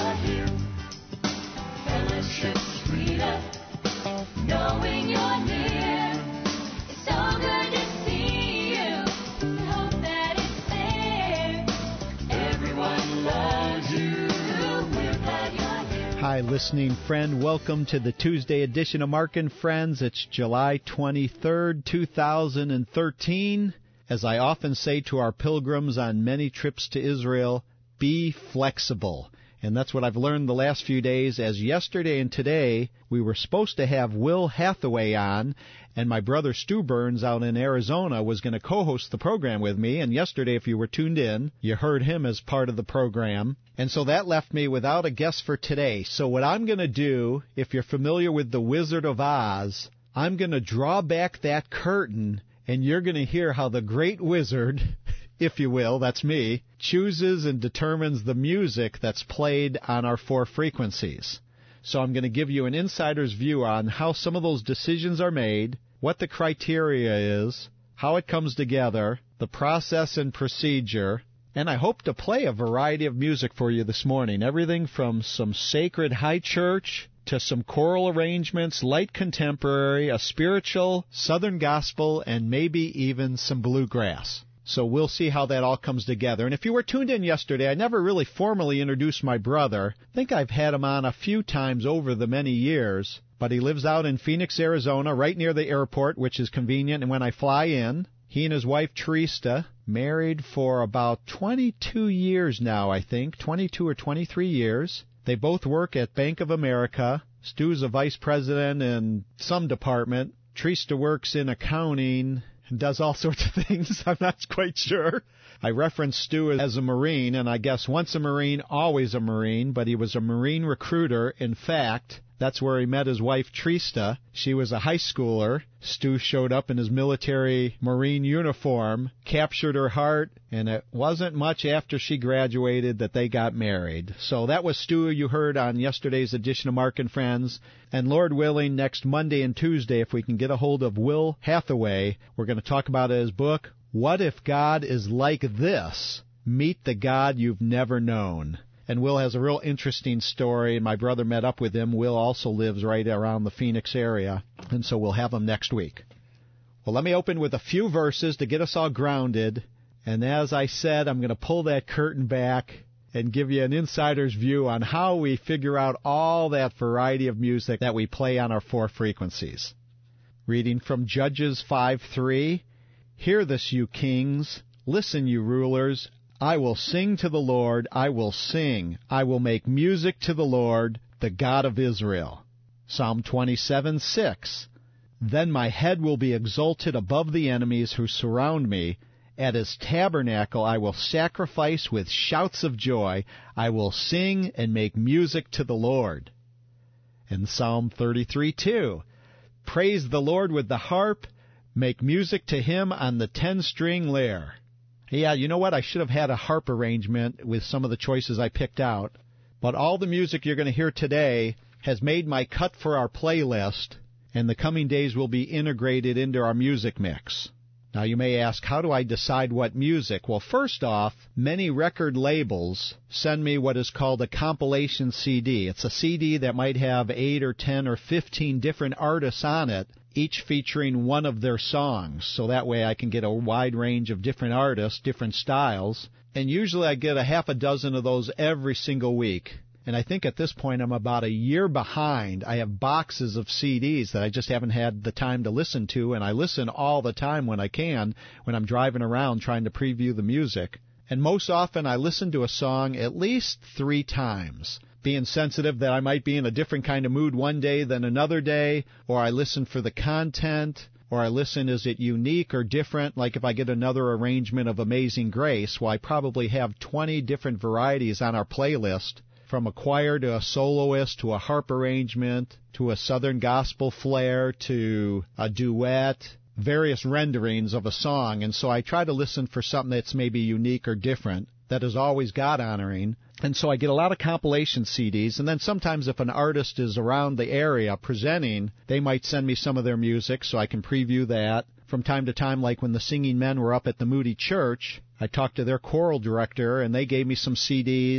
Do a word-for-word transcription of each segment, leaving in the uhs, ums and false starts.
you're here. Fellowship's freedom, knowing you're near. It's so good to see you. I hope that it's there. Everyone loves you. We're glad you're here. Hi, listening friend. Welcome to the Tuesday edition of Mark and Friends. It's July twenty-third, two thousand thirteen. As I often say to our pilgrims on many trips to Israel, be flexible. And that's what I've learned the last few days, as yesterday and today we were supposed to have Will Hathaway on, and my brother Stu Burns out in Arizona was going to co-host the program with me, and yesterday, if you were tuned in, you heard him as part of the program. And so that left me without a guest for today. So what I'm going to do, if you're familiar with The Wizard of Oz, I'm going to draw back that curtain, and you're going to hear how the great wizard, if you will, that's me, chooses and determines the music that's played on our four frequencies. So I'm going to give you an insider's view on how some of those decisions are made, what the criteria is, how it comes together, the process and procedure, and I hope to play a variety of music for you this morning, everything from some sacred high church to some choral arrangements, light contemporary, a spiritual, southern gospel, and maybe even some bluegrass. So we'll see how that all comes together. And if you were tuned in yesterday, I never really formally introduced my brother. I think I've had him on a few times over the many years, but he lives out in Phoenix, Arizona, right near the airport, which is convenient. And when I fly in, he and his wife, Teresa, married for about twenty-two years now, I think, twenty-two or twenty-three years. They both work at Bank of America. Stu's a vice president in some department. Teresa works in accounting and does all sorts of things. I'm not quite sure. I reference Stu as a Marine, and I guess once a Marine, always a Marine, but he was a Marine recruiter. In fact, that's where he met his wife, Teresa. She was a high schooler. Stu showed up in his military Marine uniform, captured her heart, and it wasn't much after she graduated that they got married. So that was Stu you heard on yesterday's edition of Mark and Friends. And Lord willing, next Monday and Tuesday, if we can get a hold of Will Hathaway, we're going to talk about his book, What If God Is Like This? Meet the God You've Never Known. And Will has a real interesting story, and my brother met up with him. Will also lives right around the Phoenix area, and so we'll have him next week. Well, let me open with a few verses to get us all grounded, and as I said, I'm going to pull that curtain back and give you an insider's view on how we figure out all that variety of music that we play on our four frequencies. Reading from Judges five three, Hear this, you kings, listen, you rulers, I will sing to the Lord, I will sing, I will make music to the Lord, the God of Israel. Psalm twenty-seven six, Then my head will be exalted above the enemies who surround me. At his tabernacle I will sacrifice with shouts of joy. I will sing and make music to the Lord. And Psalm thirty-three two, Praise the Lord with the harp, make music to him on the ten-string lyre. Yeah, you know what? I should have had a harp arrangement with some of the choices I picked out. But all the music you're going to hear today has made my cut for our playlist, and the coming days will be integrated into our music mix. Now, you may ask, how do I decide what music? Well, first off, many record labels send me what is called a compilation C D. It's a C D that might have eight or ten or fifteen different artists on it, each featuring one of their songs. So that way I can get a wide range of different artists, different styles. And usually I get a half a dozen of those every single week. And I think at this point I'm about a year behind. I have boxes of C Ds that I just haven't had the time to listen to, and I listen all the time when I can, when I'm driving around trying to preview the music. And most often I listen to a song at least three times, being sensitive that I might be in a different kind of mood one day than another day, or I listen for the content, or I listen, is it unique or different? Like if I get another arrangement of Amazing Grace, well, I probably have twenty different varieties on our playlist, from a choir to a soloist to a harp arrangement to a southern gospel flair to a duet, various renderings of a song. And so I try to listen for something that's maybe unique or different, that is always God-honoring. And so I get a lot of compilation C Ds, and then sometimes if an artist is around the area presenting, they might send me some of their music so I can preview that. From time to time, like when the Singing Men were up at the Moody Church, I talked to their choral director, and they gave me some C Ds.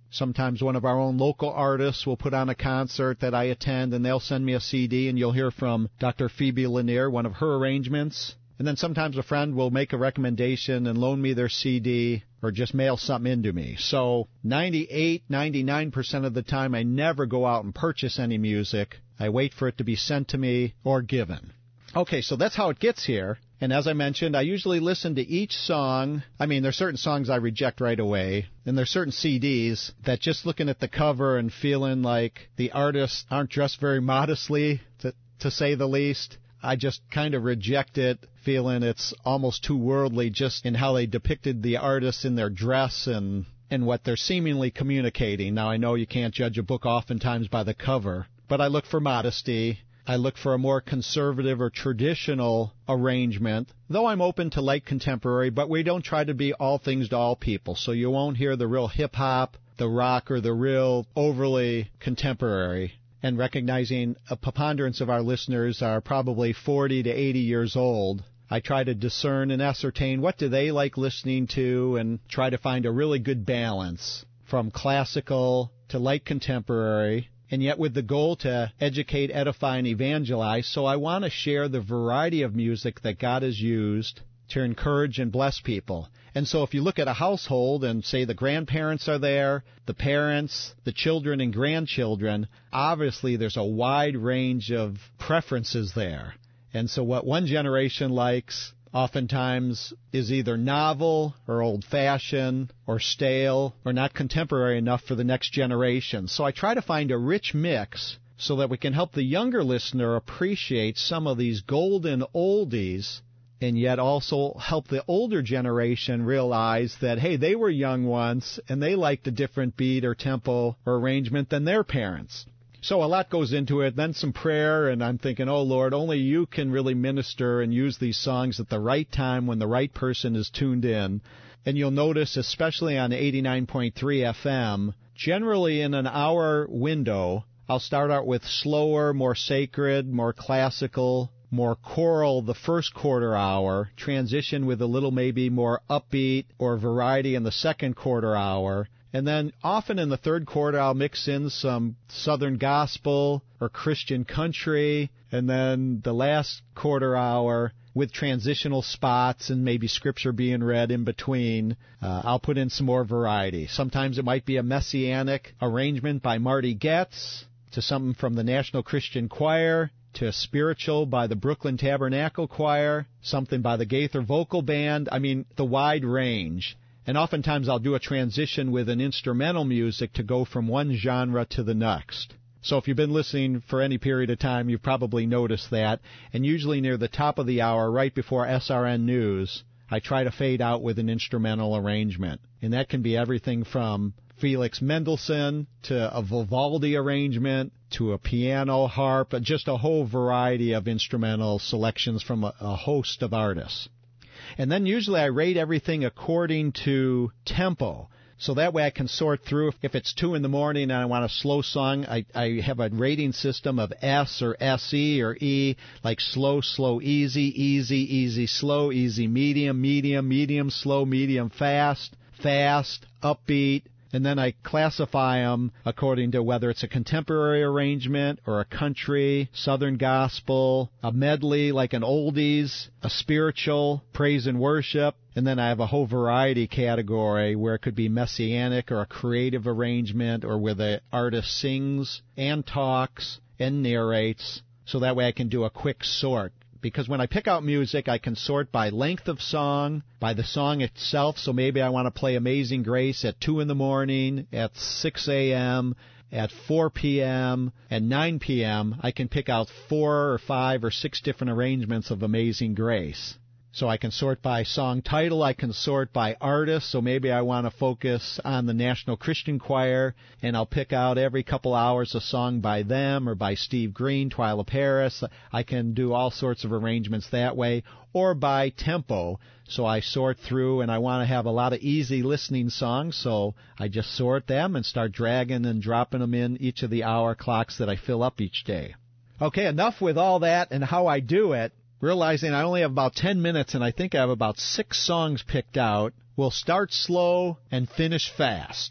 Sometimes one of our own local artists will put on a concert that I attend, and they'll send me a C D, and you'll hear from Doctor Phoebe Lanier, one of her arrangements. And then sometimes a friend will make a recommendation and loan me their C D or just mail something into me. So ninety-eight, ninety-nine percent of the time, I never go out and purchase any music. I wait for it to be sent to me or given. Okay, so that's how it gets here. And as I mentioned, I usually listen to each song. I mean, there's certain songs I reject right away, and there's certain C Ds that just looking at the cover and feeling like the artists aren't dressed very modestly, to, to say the least, I just kind of reject it, feeling it's almost too worldly just in how they depicted the artists in their dress and, and what they're seemingly communicating. Now, I know you can't judge a book oftentimes by the cover, but I look for modesty. I look for a more conservative or traditional arrangement, though I'm open to light contemporary, but we don't try to be all things to all people. So you won't hear the real hip-hop, the rock, or the real overly contemporary. And recognizing a preponderance of our listeners are probably forty to eighty years old, I try to discern and ascertain what do they like listening to and try to find a really good balance from classical to light contemporary, and yet with the goal to educate, edify, and evangelize. So I want to share the variety of music that God has used to encourage and bless people. And so if you look at a household and say the grandparents are there, the parents, the children and grandchildren, obviously there's a wide range of preferences there. And so what one generation likes oftentimes is either novel or old-fashioned or stale or not contemporary enough for the next generation. So I try to find a rich mix so that we can help the younger listener appreciate some of these golden oldies, and yet also help the older generation realize that, hey, they were young once, and they liked a different beat or tempo or arrangement than their parents. So a lot goes into it, then some prayer, and I'm thinking, oh, Lord, only you can really minister and use these songs at the right time when the right person is tuned in. And you'll notice, especially on eighty-nine point three F M, generally in an hour window, I'll start out with slower, more sacred, more classical, more choral the first quarter hour, transition with a little maybe more upbeat or variety in the second quarter hour, and then often in the third quarter I'll mix in some Southern gospel or Christian country, and then the last quarter hour with transitional spots and maybe scripture being read in between, uh, I'll put in some more variety. Sometimes it might be a messianic arrangement by Marty Goetz, to something from the National Christian Choir, to a spiritual by the Brooklyn Tabernacle Choir, something by the Gaither Vocal Band. I mean, the wide range. And oftentimes I'll do a transition with an instrumental music to go from one genre to the next. So if you've been listening for any period of time, you've probably noticed that. And usually near the top of the hour, right before S R N News, I try to fade out with an instrumental arrangement. And that can be everything from Felix Mendelssohn to a Vivaldi arrangement to a piano, harp, just a whole variety of instrumental selections from a, a host of artists. And then usually I rate everything according to tempo. So that way I can sort through. If it's two in the morning and I want a slow song, I, I have a rating system of S or S E or E, like slow, slow, easy, easy, easy, slow, easy, medium, medium, medium, slow, medium, fast, fast, upbeat. And then I classify them according to whether it's a contemporary arrangement or a country, Southern gospel, a medley like an oldies, a spiritual, praise and worship. And then I have a whole variety category where it could be messianic or a creative arrangement or where the artist sings and talks and narrates. So that way I can do a quick sort. Because when I pick out music, I can sort by length of song, by the song itself. So maybe I want to play Amazing Grace at two in the morning, at six a.m., at four p.m., at nine p.m. I can pick out four or five or six different arrangements of Amazing Grace. So I can sort by song title, I can sort by artist, so maybe I want to focus on the National Christian Choir, and I'll pick out every couple hours a song by them or by Steve Green, Twyla Paris. I can do all sorts of arrangements that way, or by tempo. So I sort through, and I want to have a lot of easy listening songs, so I just sort them and start dragging and dropping them in each of the hour clocks that I fill up each day. Okay, enough with all that and how I do it. Realizing I only have about ten minutes and I think I have about six songs picked out. We'll start slow and finish fast.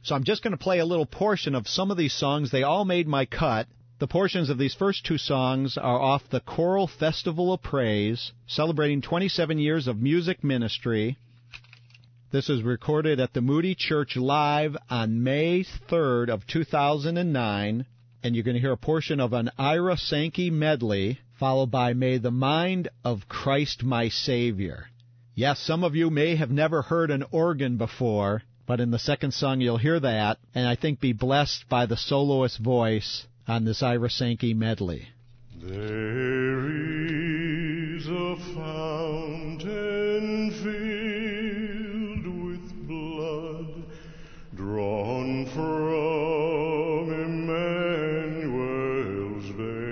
So I'm just going to play a little portion of some of these songs. They all made my cut. The portions of these first two songs are off the Choral Festival of Praise, celebrating twenty-seven years of music ministry. This is recorded at the Moody Church live on May third of two thousand nine, and you're going to hear a portion of an Ira Sankey medley, followed by May the Mind of Christ My Savior. Yes, some of you may have never heard an organ before, but in the second song you'll hear that, and I think be blessed by the soloist voice on this Ira Sankey medley. There is a fountain filled with blood, drawn from Emmanuel's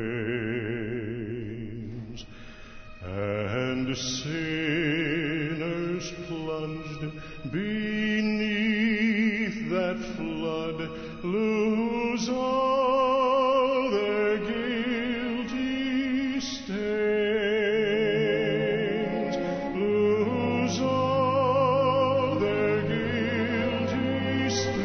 veins, and sinners plunged beneath that flood lose all their guilty stains, lose all their guilty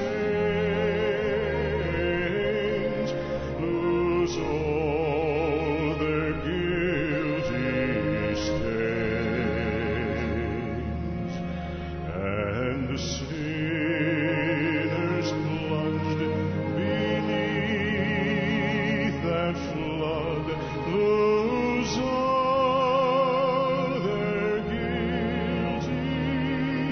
stains, lose all their guilty stains, and the sinners plunged beneath that flood lose all their guilty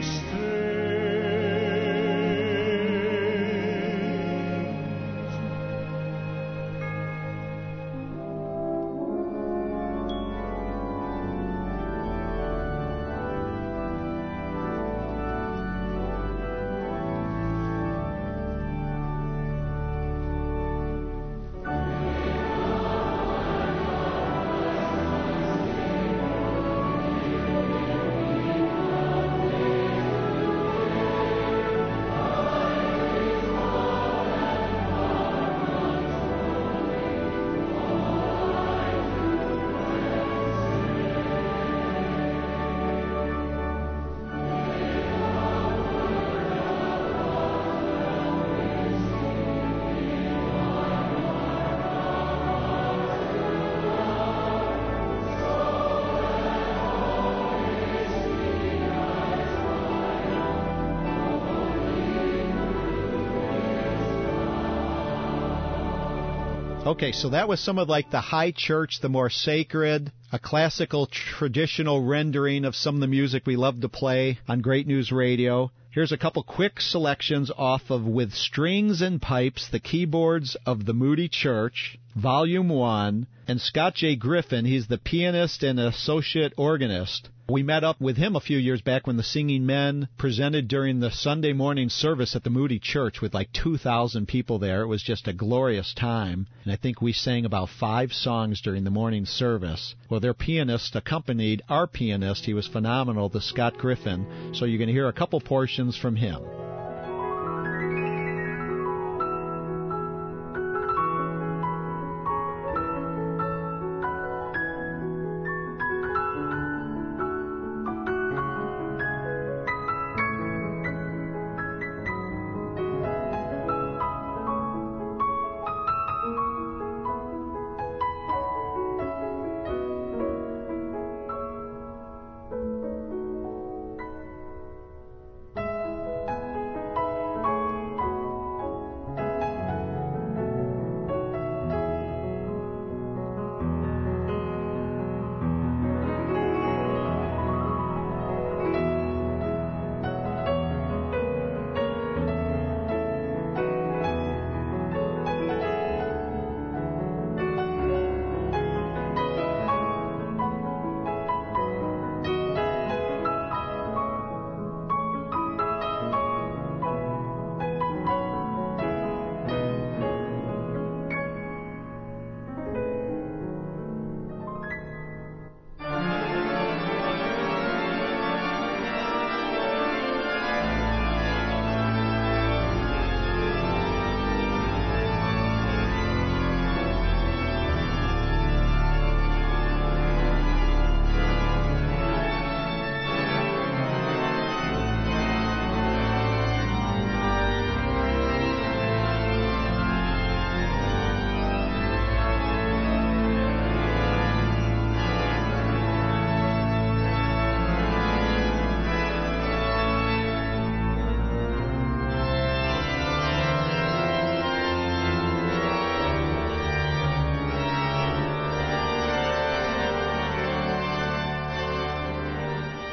Okay, so that was some of like the high church, the more sacred, a classical traditional rendering of some of the music we love to play on Great News Radio. Here's a couple quick selections off of With Strings and Pipes, the Keyboards of the Moody Church, Volume one, and Scott J. Griffin, he's the pianist and associate organist. We met up with him a few years back when the Singing Men presented during the Sunday morning service at the Moody Church with like two thousand people there. It was just a glorious time, and I think we sang about five songs during the morning service. Well, their pianist accompanied our pianist. He was phenomenal, the Scott Griffin, so you're going to hear a couple portions from him.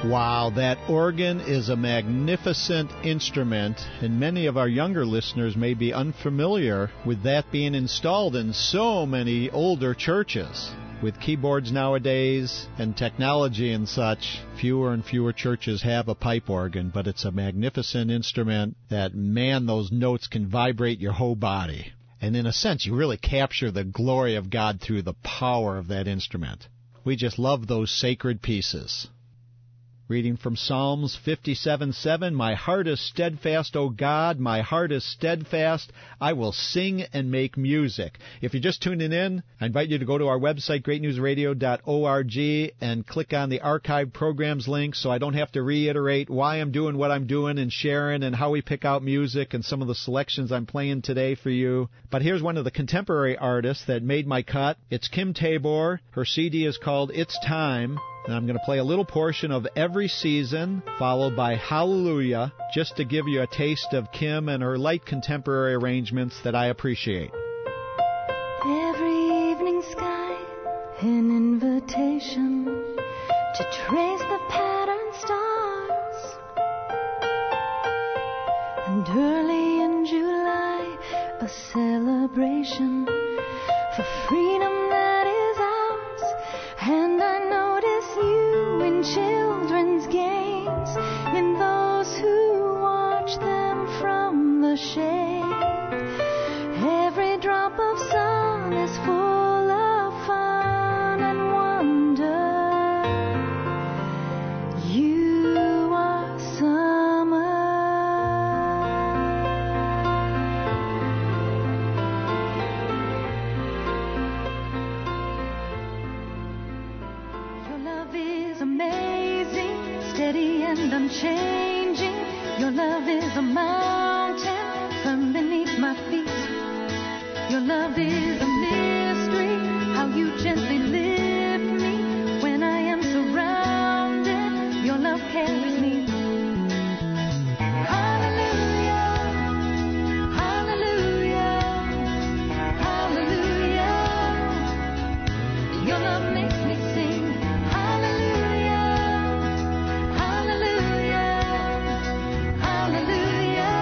Wow, that organ is a magnificent instrument, and many of our younger listeners may be unfamiliar with that being installed in so many older churches. With keyboards nowadays and technology and such, fewer and fewer churches have a pipe organ, but it's a magnificent instrument that, man, those notes can vibrate your whole body. And in a sense, you really capture the glory of God through the power of that instrument. We just love those sacred pieces. Reading from Psalms fifty-seven seven, My heart is steadfast, O God, my heart is steadfast. I will sing and make music. If you're just tuning in, I invite you to go to our website, great news radio dot org, and click on the archive programs link so I don't have to reiterate why I'm doing what I'm doing and sharing and how we pick out music and some of the selections I'm playing today for you. But here's one of the contemporary artists that made my cut. It's Kim Tabor. Her C D is called It's Time. And I'm going to play a little portion of Every Season, followed by Hallelujah, just to give you a taste of Kim and her light contemporary arrangements that I appreciate. Every evening sky, an invitation to trace the patterned stars. And early in July, a celebration for freedom that is ours. And I notice you in children's games, in those who watch them from the shade. Every drop of sun is full of fun and wonder. You are summer. Your love is amazing, steady and unchanging. Your love is a mountain firm beneath my feet. Your love is a mystery, how you gently lift me when I am surrounded. Your love carries me. Hallelujah, hallelujah, hallelujah. Your love makes me sing. Hallelujah, hallelujah, hallelujah.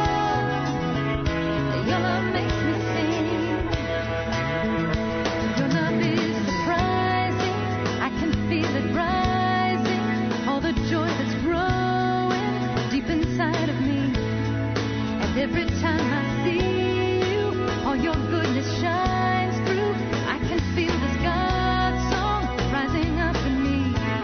Your love makes me sing. Your love is surprising. I can feel it rising. All the joy that's growing deep inside of me. And every time I see you, all your goodness shines through. I can feel this God song rising up in me.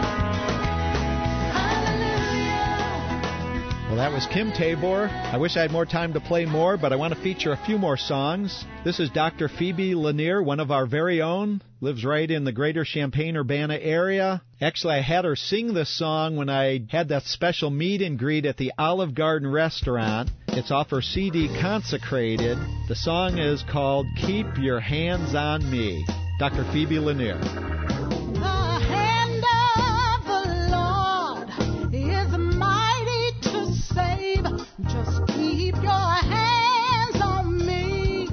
Hallelujah. Well, that was Kim Tabor. I wish I had more time to play more, but I want to feature a few more songs. This is Doctor Phoebe Lanier, one of our very own, lives right in the greater Champaign-Urbana area. Actually, I had her sing this song when I had that special meet and greet at the Olive Garden restaurant. It's off her C D Consecrated. The song is called Keep Your Hands on Me. Doctor Phoebe Lanier. The hand of the Lord is mighty to save. Just keep your hands on me.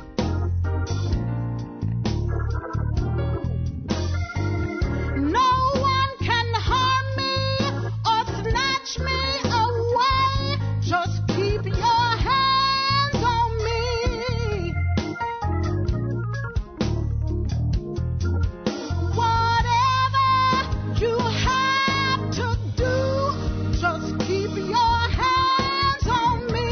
No one can harm me or snatch me away. Just keep your hands on me. Whatever you have to do, just keep your hands on me.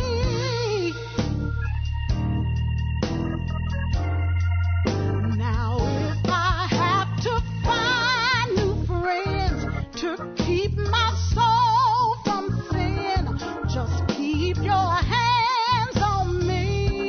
Now if I have to find new friends to keep my soul from sin, just keep your hands on me.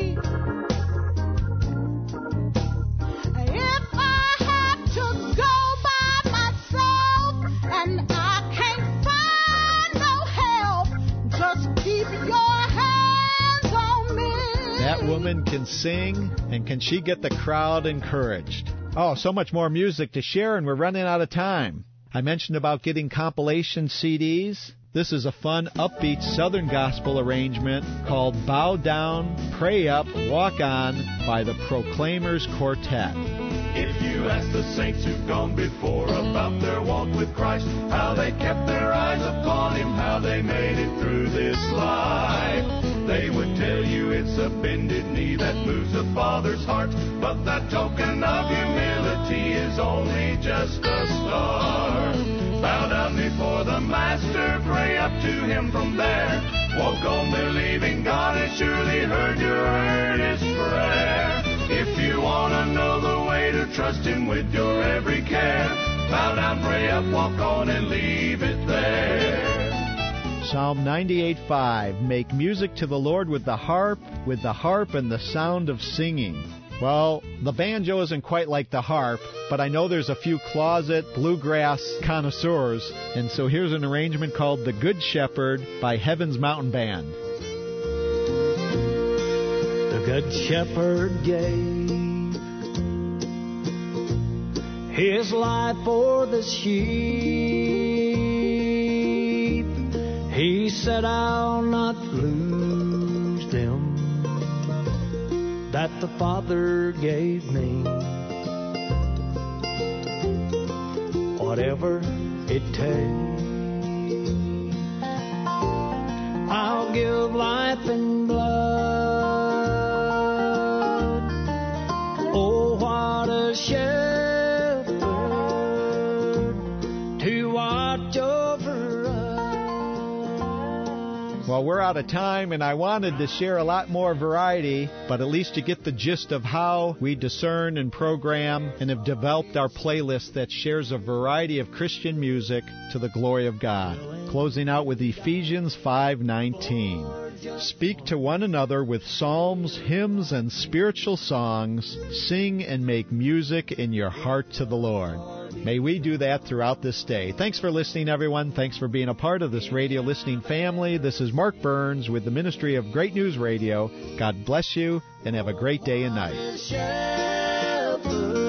If I have to go by myself and I can't find no help, just keep your hands on me. That woman can sing, and can she get the crowd encouraged? Oh, so much more music to share, and we're running out of time. I mentioned about getting compilation C Ds. This is a fun, upbeat Southern gospel arrangement called Bow Down, Pray Up, Walk On by the Proclaimers Quartet. If you ask the saints who've gone before about their walk with Christ, how they kept their eyes upon Him, how they made it through this life, they would tell you it's a bended knee that moves the Father's heart, but that token of humility is only just a start. Bow down before the Master, pray up to Him from there. Walk on believing God has surely heard your earnest prayer. If you want to know the way to trust Him with your every care, bow down, pray up, walk on, and leave it there. Psalm ninety-eight five, make music to the Lord with the harp, with the harp and the sound of singing. Well, the banjo isn't quite like the harp, but I know there's a few closet bluegrass connoisseurs, and so here's an arrangement called The Good Shepherd by Heaven's Mountain Band. The Good Shepherd gave His life for the sheep. He said, I'll not lose them that the Father gave me. Whatever it takes, I'll give life and blood. Oh, what a shepherd to watch over us. Well, we're out of time, and I wanted to share a lot more variety, but at least you get the gist of how we discern and program and have developed our playlist that shares a variety of Christian music to the glory of God. Closing out with Ephesians five nineteen. Speak to one another with psalms, hymns, and spiritual songs. Sing and make music in your heart to the Lord. May we do that throughout this day. Thanks for listening, everyone. Thanks for being a part of this radio listening family. This is Mark Burns with the Ministry of Great News Radio. God bless you, and have a great day and night. Shepherd.